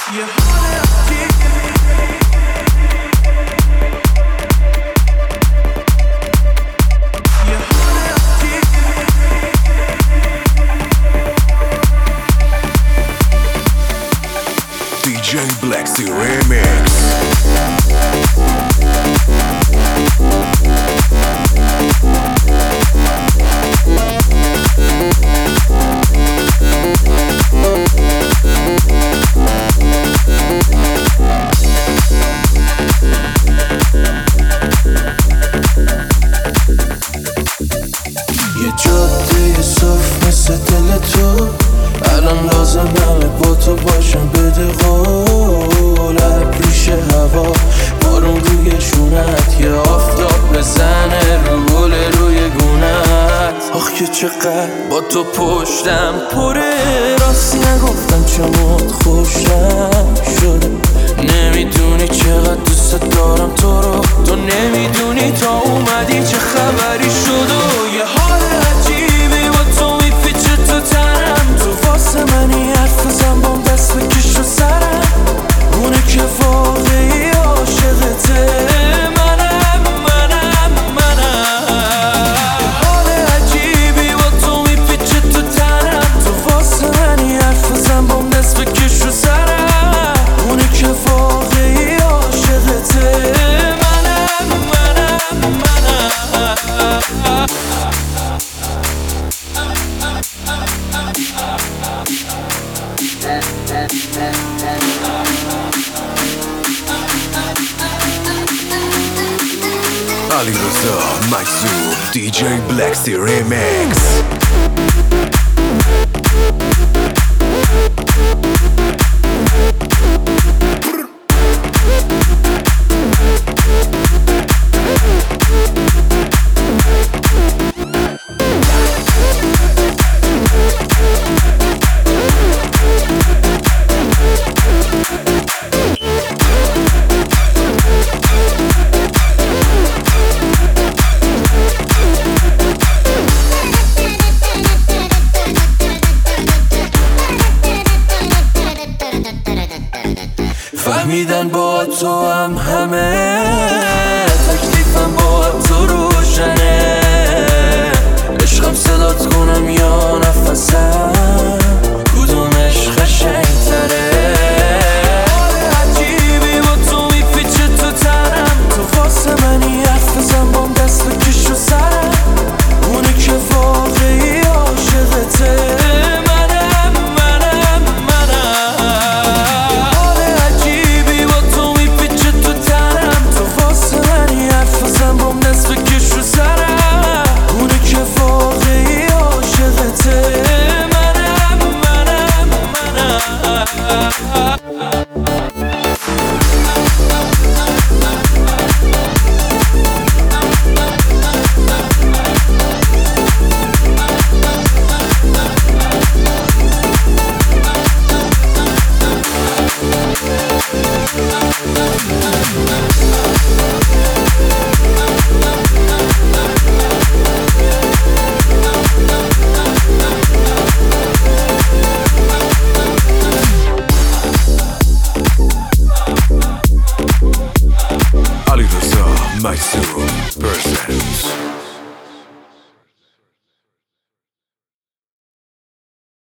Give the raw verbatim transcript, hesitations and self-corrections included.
یه حال عجیب یه حال عجیب دی جی Black Sea Remix. یه جاده صاف مثل دل تو الان لازمه با تو باشم، بده قول ابریش هوا بارون روی شونت، یه آفتاب بزنه رو گل روی گونت. آخ که چقدر با تو پشتم پره، راستی نگفتم چمات خوشم شده. نمیدونی چقدر دوست دارم تو رو، تو نمیدونی تا اومدی چه خبری شد. و یه حال عجیبی با تو میپیچه تو تنم، تو واسه منی حرف بزن بام دست بکش رو سرم. اونه که واقعی عاشقته منم منم منم. یه حال عجیبی با تو میپیچه تو تنم، تو واسه منی حرف بزن بام دست بکش رو سرم. اونه که واقعی عاشقته منم منم منم. علی رضا مجذوب دی جی Black Sea Remix. فهمیدن با تو هم همه تکلیفم با تو روشنه. عشقم صدات کنم یا نفسم، کدومش قشنگ‌تره. عجیبی با تو میپیچه تو تنم، تو واسه منی حرف بزن بام دست بکش رو سرم. اونه که واقعی عاشقته منم منم منم. اونه که واقعی عاشقته منم منم منم.